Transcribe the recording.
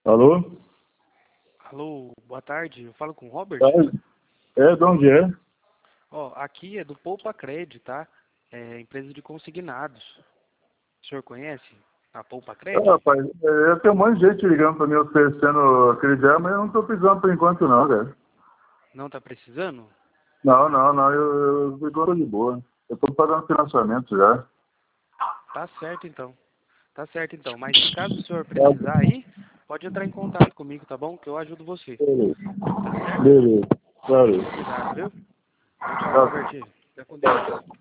Alô? Alô, boa tarde. Eu falo com o Robert? De onde é? Ó, aqui é do Poupa Cred, tá? É empresa de consignados. O senhor conhece a Poupa Cred? Rapaz, eu tenho um monte de gente ligando para mim oferecendo aquele dia, mas eu não estou precisando por enquanto não, cara. Não tá precisando? Não, eu estou de boa. Eu estou pagando financiamento já. Tá certo então. Tá certo então. Mas se caso o senhor precisar aí, pode entrar em contato comigo, tá bom? Que eu ajudo você. Beleza, Tá certo? beleza. Valeu. Obrigado, viu? Tchau, tchau, Tchau. Robert. Fica com Deus.